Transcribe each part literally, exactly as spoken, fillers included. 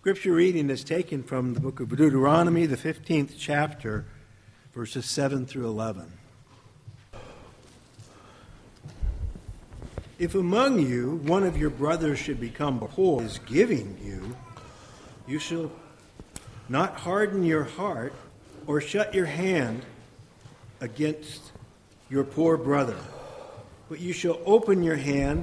Scripture reading is taken from the book of Deuteronomy, the fifteenth chapter, verses seven through eleven. If among you one of your brothers should become poor, is giving you, you shall not harden your heart or shut your hand against your poor brother, but you shall open your hand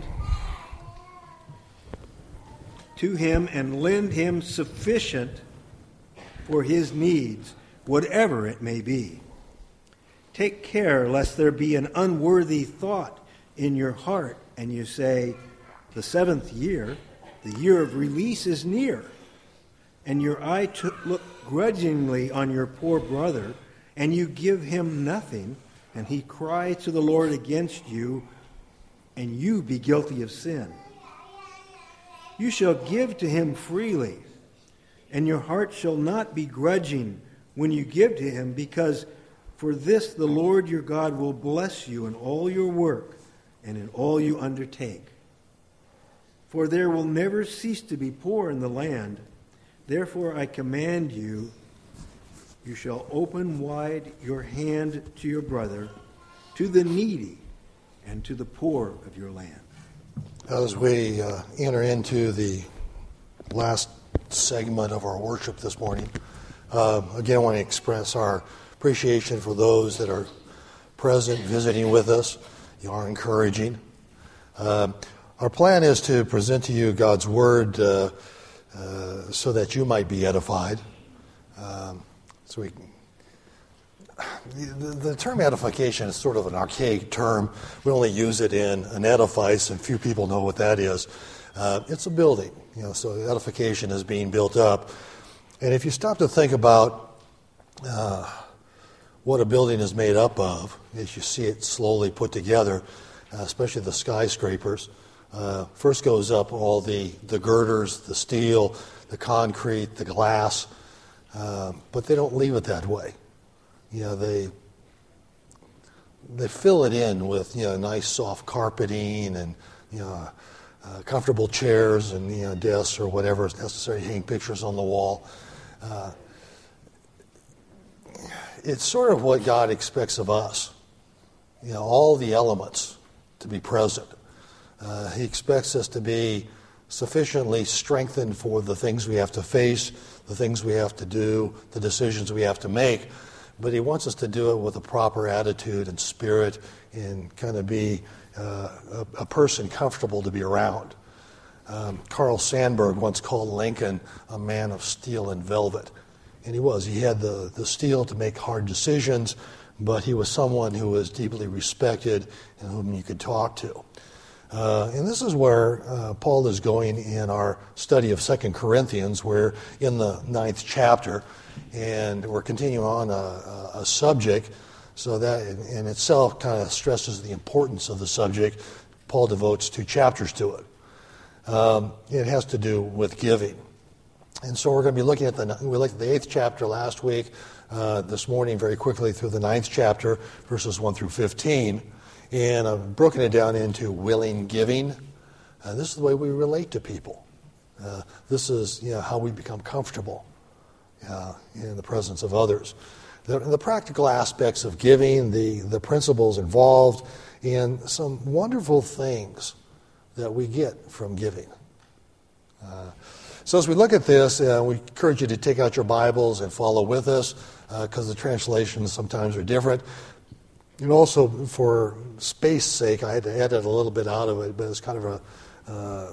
to him and lend him sufficient for his needs, whatever it may be. Take care lest there be an unworthy thought in your heart, and you say, the seventh year, the year of release is near, and your eye to look grudgingly on your poor brother, and you give him nothing, and he cry to the Lord against you, and you be guilty of sin. You shall give to him freely, and your heart shall not be grudging when you give to him, because for this the Lord your God will bless you in all your work and in all you undertake. For there will never cease to be poor in the land. Therefore I command you, you shall open wide your hand to your brother, to the needy, and to the poor of your land. As we uh, enter into the last segment of our worship this morning, uh, again I want to express our appreciation for those that are present, visiting with us. You are encouraging. Uh, our plan is to present to you God's Word uh, uh, so that you might be edified. Um, so we The, the term edification is sort of an archaic term. We only use it in an edifice, and few people know what that is. Uh, it's a building, you know. So edification is being built up, and if you stop to think about uh, what a building is made up of, as you see it slowly put together, uh, especially the skyscrapers, uh, first goes up all the the girders, the steel, the concrete, the glass, uh, but they don't leave it that way. You know, they they fill it in with, you know, nice soft carpeting and, you know, uh, comfortable chairs and, you know, desks or whatever is necessary, hang pictures on the wall. Uh, it's sort of what God expects of us. You know, all the elements to be present. Uh, he expects us to be sufficiently strengthened for the things we have to face, the things we have to do, the decisions we have to make. But he wants us to do it with a proper attitude and spirit and kind of be uh, a, a person comfortable to be around. Um, Carl Sandburg once called Lincoln a man of steel and velvet. And he was. He had the, the steel to make hard decisions, but he was someone who was deeply respected and whom you could talk to. Uh, and this is where uh, Paul is going in our study of Second Corinthians. We're in the ninth chapter, and we're continuing on a, a subject, so that in itself kind of stresses the importance of the subject. Paul devotes two chapters to it. Um, it has to do with giving. And so we're going to be looking at the, we looked at the eighth chapter last week, uh, this morning very quickly through the ninth chapter, verses one through fifteen. And I've broken it down into willing giving. Uh, this is the way we relate to people. Uh, this is, you know, how we become comfortable uh, in the presence of others. The, the practical aspects of giving, the, the principles involved, and some wonderful things that we get from giving. Uh, so as we look at this, uh, we encourage you to take out your Bibles and follow with us, because uh, the translations sometimes are different. And also, for space sake, I had to edit a little bit out of it, but it's kind of a uh,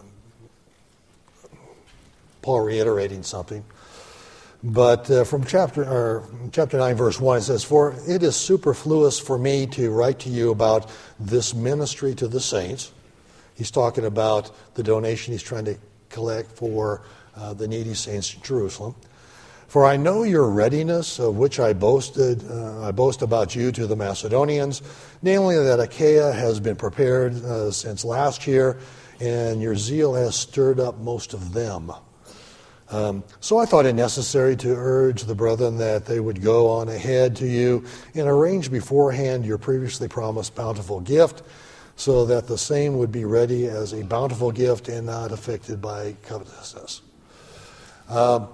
Paul reiterating something. But uh, from chapter or chapter nine, verse one, it says, "For it is superfluous for me to write to you about this ministry to the saints." He's talking about the donation he's trying to collect for uh, the needy saints in Jerusalem. "For I know your readiness, of which I boasted, uh, I boast about you to the Macedonians, namely that Achaia has been prepared uh, since last year, and your zeal has stirred up most of them. Um, so I thought it necessary to urge the brethren that they would go on ahead to you and arrange beforehand your previously promised bountiful gift, so that the same would be ready as a bountiful gift and not affected by covetousness." Um,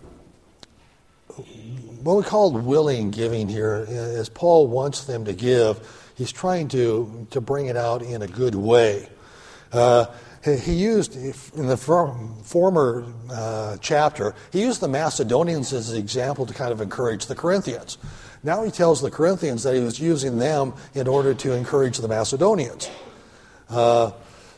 what we call willing giving here is Paul wants them to give. He's trying to, to bring it out in a good way. Uh, he used, in the former uh, chapter, he used the Macedonians as an example to kind of encourage the Corinthians. Now he tells the Corinthians that he was using them in order to encourage the Macedonians. Uh,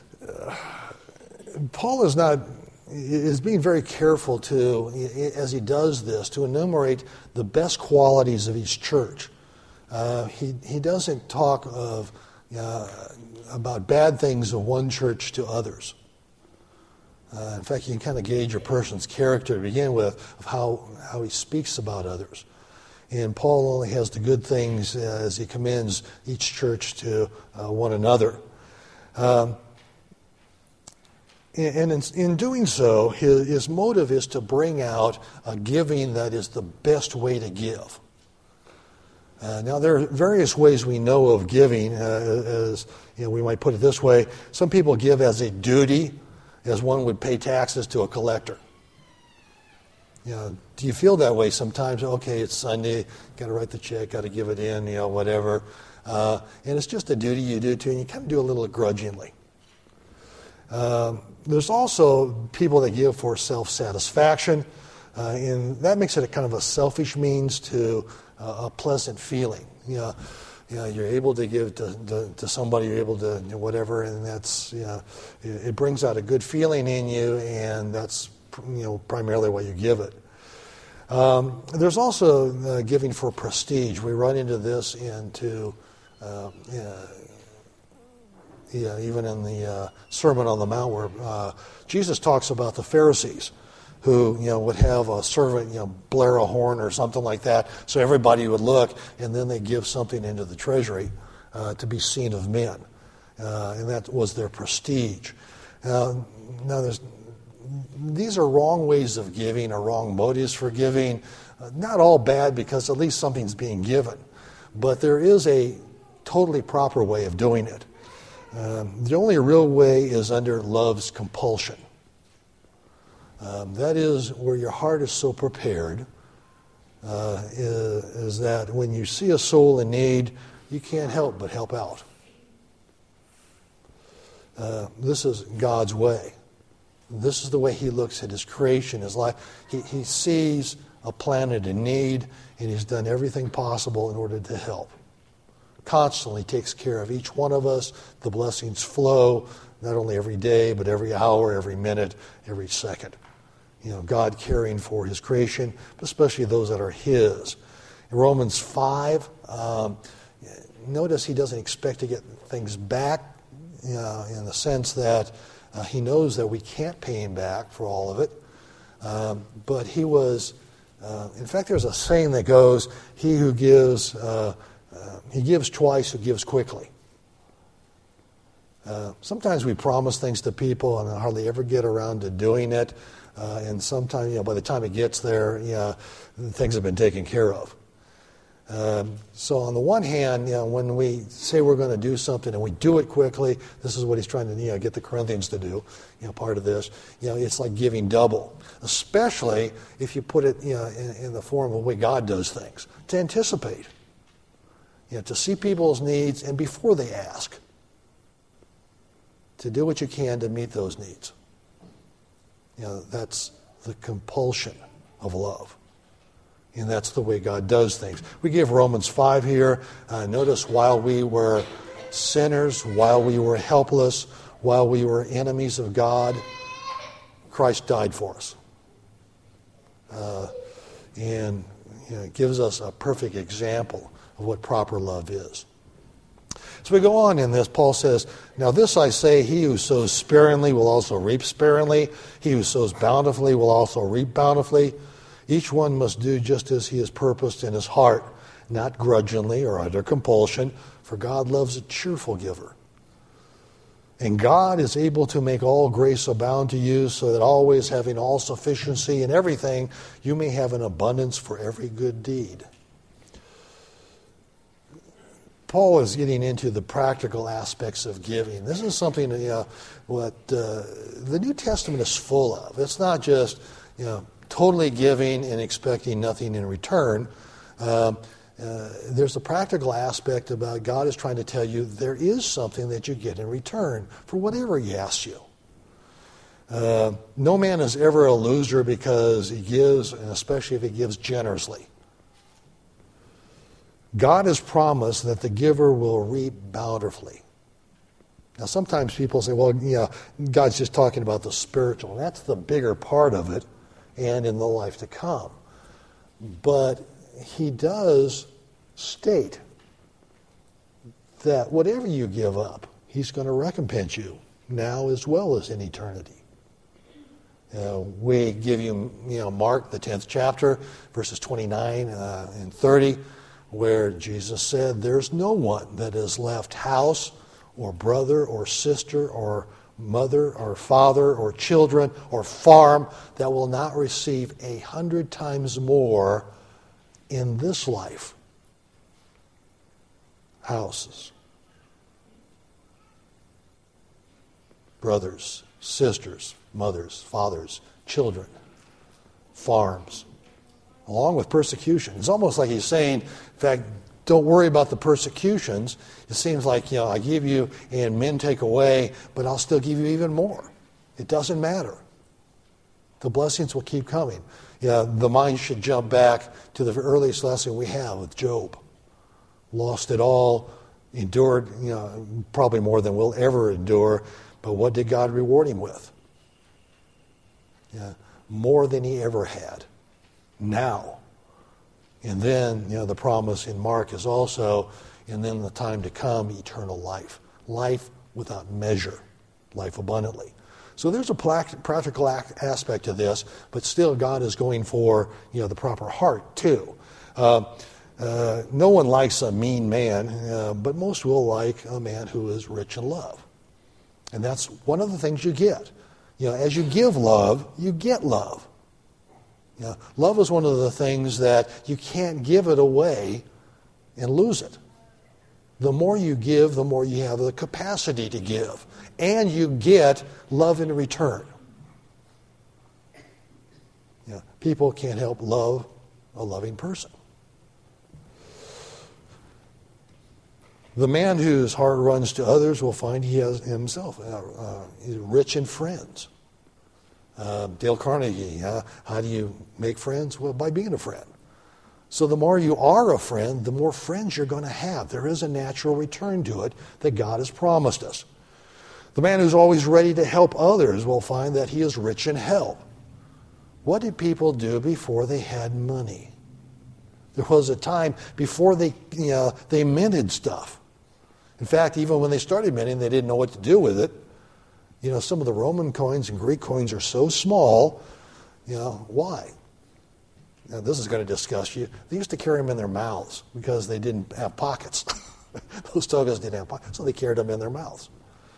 Paul is not is being very careful to, as he does this, to enumerate the best qualities of each church. Uh, he he doesn't talk of uh, about bad things of one church to others. Uh, in fact, you can kind of gauge a person's character to begin with of how how he speaks about others. And Paul only has the good things uh, as he commends each church to uh, one another. Um, and in, in doing so, his, his motive is to bring out a giving that is the best way to give. Uh, now, there are various ways we know of giving. Uh, as you know, we might put it this way: some people give as a duty, as one would pay taxes to a collector. You know, do you feel that way sometimes? Okay, it's Sunday, got to write the check, got to give it in, you know, whatever. Uh, and it's just a duty you do too, and you kind of do it a little grudgingly. Um, there's also people that give for self-satisfaction, uh, and that makes it a kind of a selfish means to uh, a pleasant feeling. You know, you know, you're able to give to, to, to somebody, you're able to you know, whatever, and that's, you know, it, it brings out a good feeling in you, and that's, you know, primarily why you give it. Um, there's also uh, giving for prestige. We run into this into, uh, yeah, yeah, even in the uh, Sermon on the Mount, where uh, Jesus talks about the Pharisees, who you know would have a servant you know blare a horn or something like that, so everybody would look, and then they give something into the treasury uh, to be seen of men, uh, and that was their prestige. Uh, now, there's these are wrong ways of giving, or wrong motives for giving. Uh, not all bad, because at least something's being given, but there is a totally proper way of doing it. Um, the only real way is under love's compulsion. Um, that is where your heart is so prepared, uh, is, is that when you see a soul in need, you can't help but help out. Uh, this is God's way. This is the way He looks at His creation, His life. He, he sees a planet in need, and He's done everything possible in order to help. Constantly takes care of each one of us. The blessings flow, not only every day, but every hour, every minute, every second. You know, God caring for His creation, but especially those that are His. In Romans five, um, notice He doesn't expect to get things back uh, in the sense that uh, He knows that we can't pay Him back for all of it. Um, but He was, uh, in fact, there's a saying that goes, he who gives... Uh, Uh, he gives twice, who gives quickly. Uh, sometimes we promise things to people and hardly ever get around to doing it. Uh, and sometimes, you know, by the time it gets there, you know, things have been taken care of. Um, so on the one hand, you know, when we say we're going to do something and we do it quickly, this is what he's trying to you know, get the Corinthians to do. You know, part of this, you know, it's like giving double, especially if you put it, you know, in, in the form of the way God does things, to anticipate. You know, to see people's needs, and before they ask, to do what you can to meet those needs. You know, that's the compulsion of love. And that's the way God does things. We give Romans five here. Uh, notice, while we were sinners, while we were helpless, while we were enemies of God, Christ died for us. Uh, and you know, it gives us a perfect example of what proper love is. So we go on in this. Paul says, "Now this I say, he who sows sparingly will also reap sparingly. He who sows bountifully will also reap bountifully. Each one must do just as he has purposed in his heart, not grudgingly or under compulsion, for God loves a cheerful giver. And God is able to make all grace abound to you, so that always having all sufficiency in everything, you may have an abundance for every good deed." Paul is getting into the practical aspects of giving. This is something you know, what uh, the New Testament is full of. It's not just you know totally giving and expecting nothing in return. Um, uh, there's a practical aspect about God is trying to tell you there is something that you get in return for whatever He asks you. Uh, no man is ever a loser because he gives, and especially if he gives generously. God has promised that the giver will reap bountifully. Now, sometimes people say, well, you know, God's just talking about the spiritual. And that's the bigger part of it, and in the life to come. But He does state that whatever you give up, He's going to recompense you now as well as in eternity. Uh, we give you, you know, Mark, the tenth chapter, verses twenty-nine uh, and thirty, where Jesus said, there's no one that has left house or brother or sister or mother or father or children or farm that will not receive a hundred times more in this life. Houses, brothers, sisters, mothers, fathers, children, farms, along with persecution. It's almost like He's saying, in fact, don't worry about the persecutions. It seems like, you know, I give you and men take away, but I'll still give you even more. It doesn't matter. The blessings will keep coming. Yeah, the mind should jump back to the earliest lesson we have with Job. Lost it all, endured, you know, probably more than we'll ever endure, but what did God reward him with? Yeah, more than he ever had. Now. And then, you know, the promise in Mark is also, and then the time to come, eternal life. Life without measure. Life abundantly. So there's a practical aspect to this, but still God is going for, you know, the proper heart too. Uh, uh, no one likes a mean man, uh, but most will like a man who is rich in love. And that's one of the things you get. You know, as you give love, you get love. You know, love is one of the things that you can't give it away and lose it. The more you give, the more you have the capacity to give. And you get love in return. You know, people can't help love a loving person. The man whose heart runs to others will find he has himself uh, uh, he's rich in friends. Uh, Dale Carnegie, uh, how do you make friends? Well, by being a friend. So the more you are a friend, the more friends you're going to have. There is a natural return to it that God has promised us. The man who's always ready to help others will find that he is rich in help. What did people do before they had money? There was a time before they, you know, they minted stuff. In fact, even when they started minting, they didn't know what to do with it. You know, some of the Roman coins and Greek coins are so small. You know, why? Now, this is going to disgust you. They used to carry them in their mouths because they didn't have pockets. Those togas didn't have pockets, so they carried them in their mouths.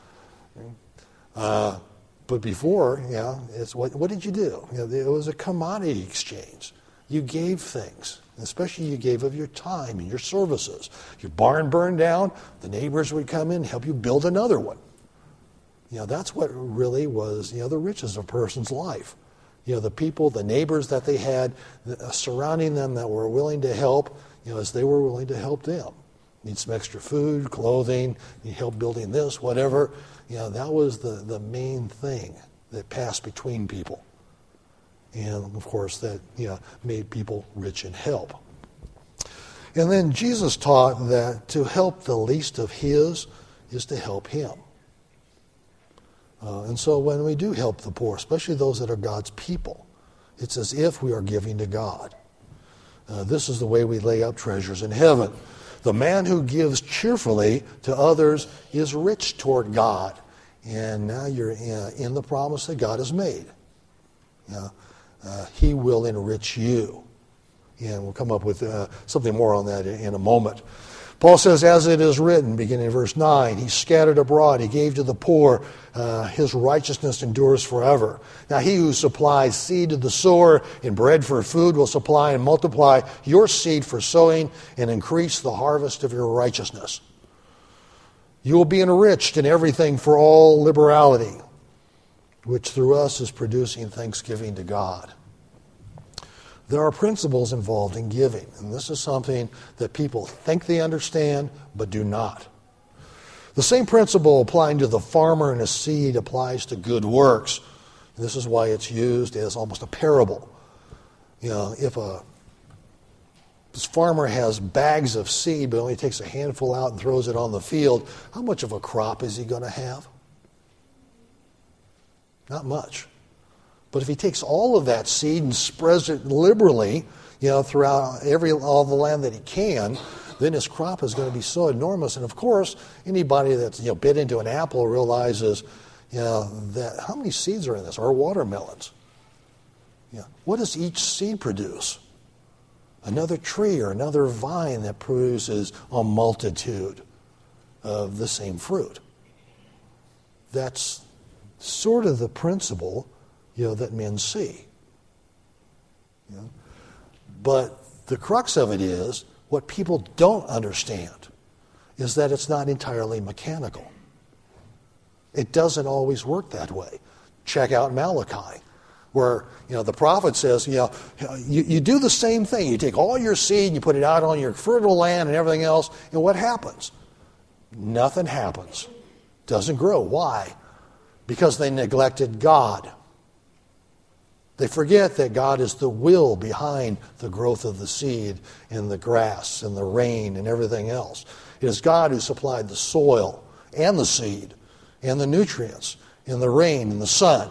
Uh, but before, you know, it's what, what did you do? You know, it was a commodity exchange. You gave things, especially you gave of your time and your services. Your barn burned down, the neighbors would come in and help you build another one. You know, that's what really was, you know, the riches of a person's life. You know, the people, the neighbors that they had uh, surrounding them that were willing to help, you know, as they were willing to help them. Need some extra food, clothing, need help building this, whatever. You know, that was the, the main thing that passed between people. And, of course, that, you know, made people rich in help. And then Jesus taught that to help the least of his is to help him. Uh, and so when we do help the poor, especially those that are God's people, it's as if we are giving to God. Uh, this is the way we lay up treasures in heaven. The man who gives cheerfully to others is rich toward God. And now you're in, in the promise that God has made. You know, uh, he will enrich you. And we'll come up with uh, something more on that in, in a moment. Paul says, as it is written, beginning in verse nine, he scattered abroad, he gave to the poor, uh, his righteousness endures forever. Now he who supplies seed to the sower and bread for food will supply and multiply your seed for sowing and increase the harvest of your righteousness. You will be enriched in everything for all liberality, which through us is producing thanksgiving to God. there are principles involved in giving. And this is something that people think they understand, but do not. The same principle applying to the farmer and his seed applies to good works. This is why it's used as almost a parable. You know, if a this farmer has bags of seed but only takes a handful out and throws it on the field, how much of a crop is he going to have? Not much. But if he takes all of that seed and spreads it liberally, you know, throughout every all the land that he can, then his crop is going to be so enormous. And of course, anybody that's, you know, bit into an apple realizes, you know, that how many seeds are in this? Or watermelons. Yeah. What does each seed produce? Another tree or another vine that produces a multitude of the same fruit. That's sort of the principle, you know, that men see. You know? But the crux of it is, what people don't understand is that it's not entirely mechanical. It doesn't always work that way. Check out Malachi, where, you know, the prophet says, you know, you, you do the same thing. You take all your seed, you put it out on your fertile land and everything else, and what happens? Nothing happens. Doesn't grow. Why? Because they neglected God. They forget that God is the will behind the growth of the seed and the grass and the rain and everything else. It is God who supplied the soil and the seed and the nutrients and the rain and the sun.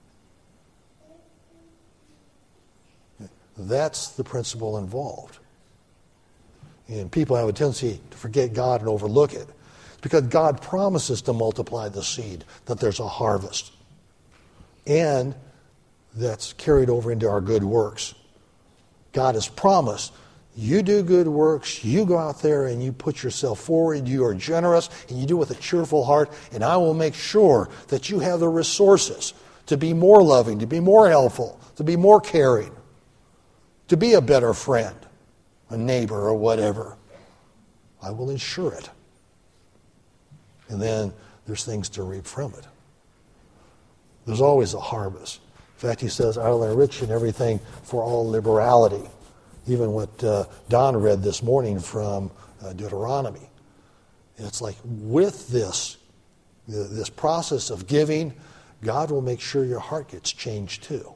That's the principle involved. And people have a tendency to forget God and overlook it. It's because God promises to multiply the seed, that there's a harvest. And that's carried over into our good works. God has promised, you do good works, you go out there and you put yourself forward, you are generous, and you do it with a cheerful heart, and I will make sure that you have the resources to be more loving, to be more helpful, to be more caring, to be a better friend, a neighbor, or whatever. I will ensure it. And then there's things to reap from it. There's always a harvest. In fact, he says, I will enrich in everything for all liberality. Even what uh, Don read this morning from uh, Deuteronomy. It's like with this, this process of giving, God will make sure your heart gets changed too.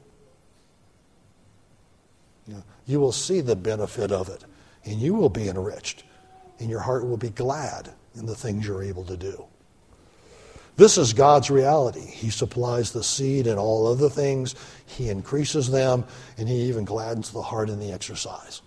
You know, you will see the benefit of it, and you will be enriched, and your heart will be glad in the things you're able to do. This is God's reality. He supplies the seed and all other things. He increases them, and he even gladdens the heart in the exercise.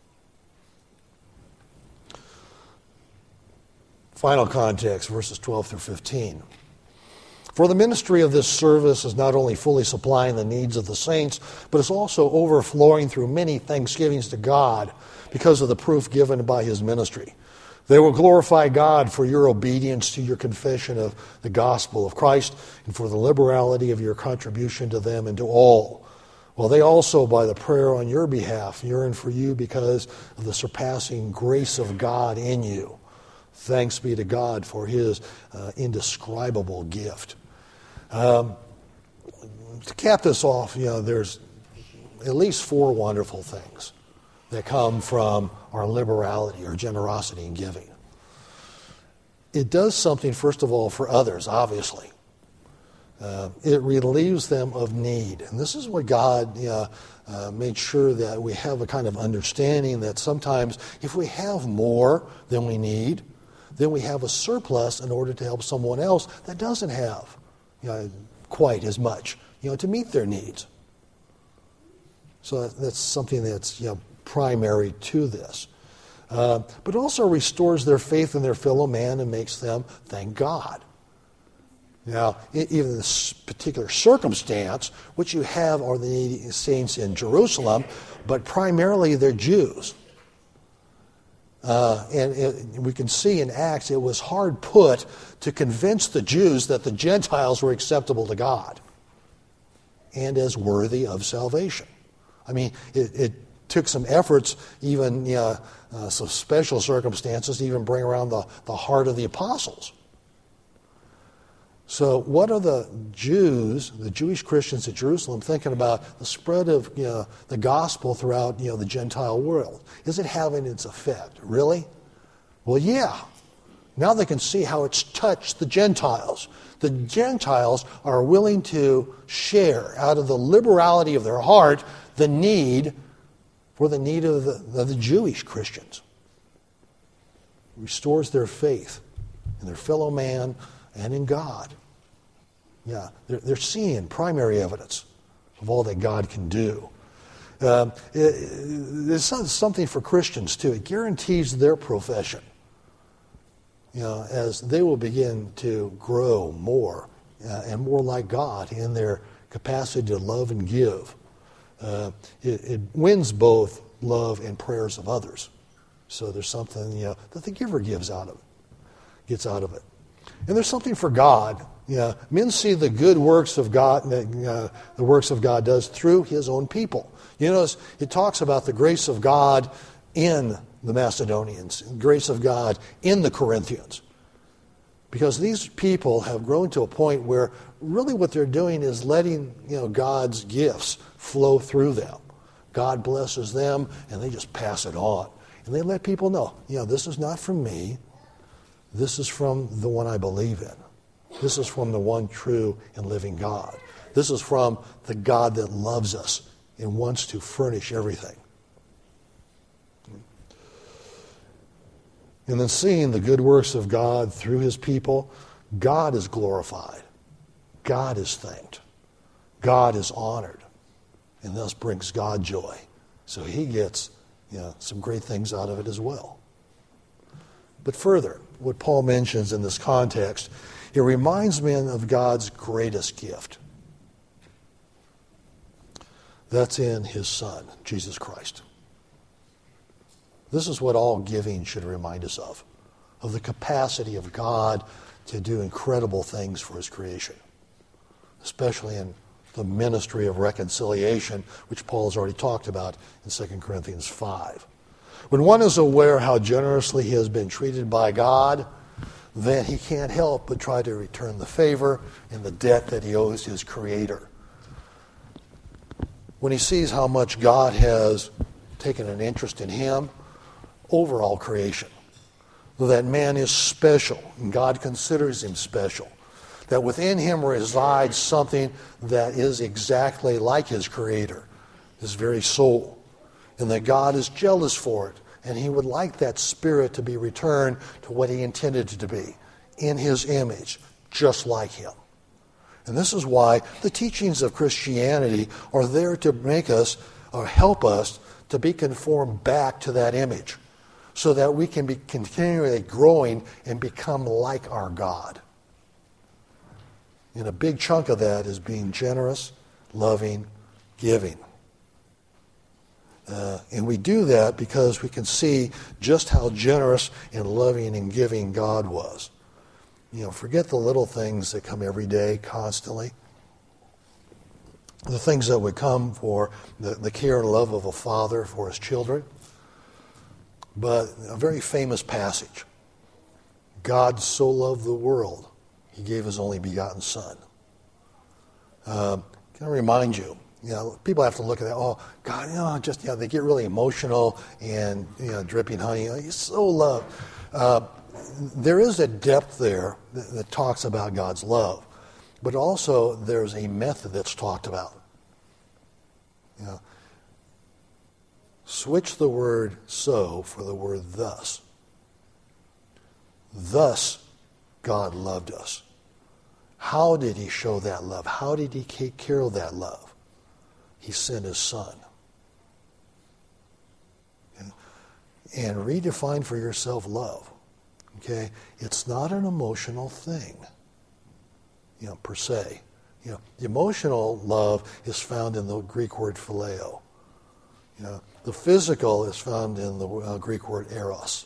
Final context, verses twelve through fifteen. For the ministry of this service is not only fully supplying the needs of the saints, but is also overflowing through many thanksgivings to God because of the proof given by his ministry. They will glorify God for your obedience to your confession of the gospel of Christ and for the liberality of your contribution to them and to all. While they also, by the prayer on your behalf, yearn for you because of the surpassing grace of God in you. Thanks be to God for his uh, indescribable gift. Um, to cap this off, you know, there's at least four wonderful things that come from our liberality or generosity in giving. It does something, first of all, for others, obviously. Uh, it relieves them of need. And this is what God you know, uh, made sure that we have a kind of understanding that sometimes if we have more than we need, then we have a surplus in order to help someone else that doesn't have you know, quite as much you know, to meet their needs. So that, that's something that's you know, primary to this. Uh, but also restores their faith in their fellow man and makes them thank God. Now, even in this particular circumstance, what you have are the saints in Jerusalem, but primarily they're Jews. Uh, and it, we can see in Acts it was hard put to convince the Jews that the Gentiles were acceptable to God and as worthy of salvation. I mean, it, it took some efforts, even you know, uh, some special circumstances, to even bring around the, the heart of the apostles. So what are the Jews, the Jewish Christians at Jerusalem, thinking about the spread of you know, the gospel throughout you know, the Gentile world? Is it having its effect? Really? Well, yeah. Now they can see how it's touched the Gentiles. The Gentiles are willing to share out of the liberality of their heart the need for the need of the, of the Jewish Christians. It restores their faith in their fellow man and in God. Yeah, they're, they're seeing primary evidence of all that God can do. Um, it, there's something for Christians, too. It guarantees their profession. You know, as they will begin to grow more uh, and more like God in their capacity to love and give. Uh, it, it wins both love and prayers of others. So there's something you know, that the giver gives out of it, gets out of it. And there's something for God. You know, men see the good works of God, uh, the works of God does through His own people. You notice it talks about the grace of God in the Macedonians, grace of God in the Corinthians. Because these people have grown to a point where really what they're doing is letting you know, God's gifts flow through them. God blesses them and they just pass it on. And they let people know, you know, this is not from me. This is from the one I believe in. This is from the one true and living God. This is from the God that loves us and wants to furnish everything. And then seeing the good works of God through His people, God is glorified. God is thanked. God is honored. And thus brings God joy. So He gets you know, some great things out of it as well. But further, what Paul mentions in this context, it reminds men of God's greatest gift. That's in His Son, Jesus Christ. This is what all giving should remind us of, of the capacity of God to do incredible things for His creation, especially in the ministry of reconciliation, which Paul has already talked about in Second Corinthians five. When one is aware how generously he has been treated by God, then he can't help but try to return the favor and the debt that he owes his Creator. When he sees how much God has taken an interest in him, over all creation, that man is special, and God considers him special, that within him resides something that is exactly like his Creator, his very soul, and that God is jealous for it, and He would like that spirit to be returned to what He intended it to be, in His image, just like Him. And this is why the teachings of Christianity are there to make us, or help us, to be conformed back to that image, so that we can be continually growing and become like our God. And a big chunk of that is being generous, loving, giving. Uh, and we do that because we can see just how generous and loving and giving God was. You know, forget the little things that come every day, constantly. The things that would come for the, the care and love of a father for his children. But a very famous passage. God so loved the world, He gave His only begotten Son. Uh, can I remind you, you know, people have to look at that, oh, God, you know, just, you know, they get really emotional and, you know, dripping honey. Oh, He's so loved. Uh, there is a depth there that, that talks about God's love. But also there's a method that's talked about. You know, switch the word so for the word thus. Thus God loved us. How did He show that love? How did He take care of that love? He sent His Son. And, and redefine for yourself love. Okay? It's not an emotional thing, you know, per se. You know, the emotional love is found in the Greek word phileo. You know, the physical is found in the uh, Greek word eros.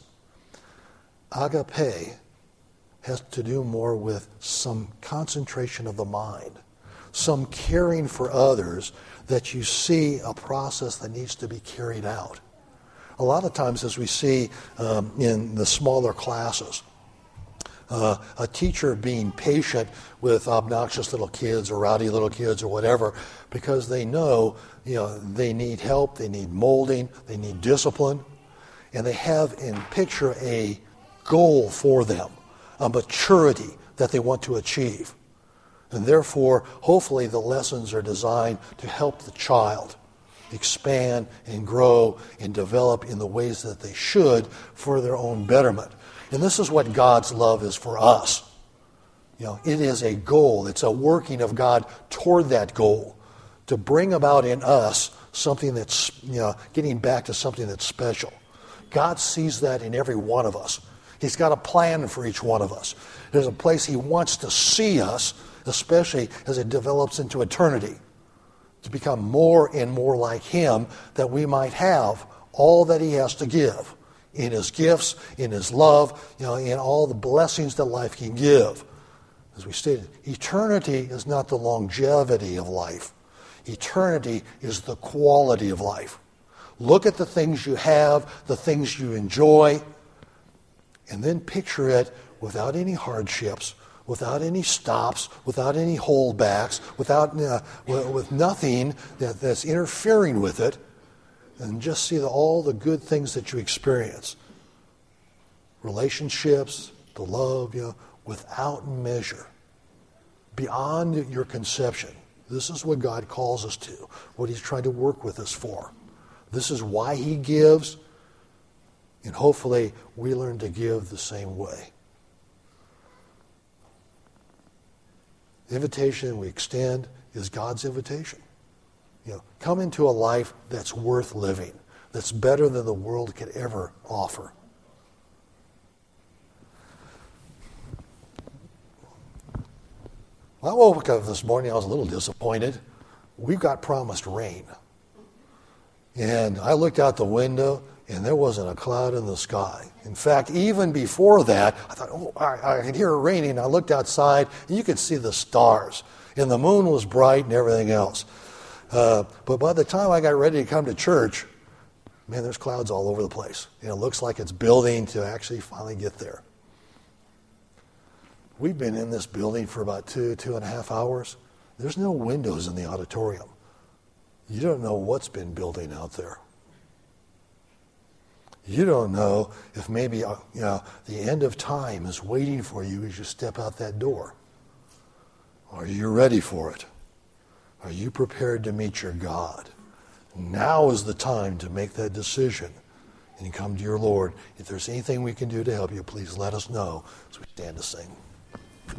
Agape has to do more with some concentration of the mind, some caring for others, that you see a process that needs to be carried out. A lot of times, as we see um, in the smaller classes, uh, a teacher being patient with obnoxious little kids or rowdy little kids or whatever, because they know, you know, they need help, they need molding, they need discipline, and they have in picture a goal for them, a maturity that they want to achieve. And therefore, hopefully the lessons are designed to help the child expand and grow and develop in the ways that they should for their own betterment. And this is what God's love is for us. You know, it is a goal. It's a working of God toward that goal to bring about in us something that's, you know, getting back to something that's special. God sees that in every one of us. He's got a plan for each one of us. There's a place He wants to see us, especially as it develops into eternity, to become more and more like Him, that we might have all that He has to give in His gifts, in His love, you know, in all the blessings that life can give. As we stated, eternity is not the longevity of life. Eternity is the quality of life. Look at the things you have, the things you enjoy, and then picture it without any hardships, without any stops, without any holdbacks, without uh, with nothing that, that's interfering with it, and just see the, all the good things that you experience. Relationships, the love, you know, without measure, beyond your conception. This is what God calls us to, what He's trying to work with us for. This is why He gives, and hopefully we learn to give the same way. The invitation we extend is God's invitation. You know, come into a life that's worth living, that's better than the world could ever offer. When I woke up this morning, I was a little disappointed. We got promised rain. And I looked out the window, and there wasn't a cloud in the sky. In fact, even before that, I thought, oh, I, I could hear it raining. I looked outside, and you could see the stars. And the moon was bright and everything else. Uh, but by the time I got ready to come to church, man, there's clouds all over the place. And it looks like it's building to actually finally get there. We've been in this building for about two, two and a half hours. There's no windows in the auditorium. You don't know what's been building out there. You don't know if maybe uh, you know the end of time is waiting for you as you step out that door. Are you ready for it? Are you prepared to meet your God? Now is the time to make that decision and come to your Lord. If there's anything we can do to help you, please let us know as we stand to sing.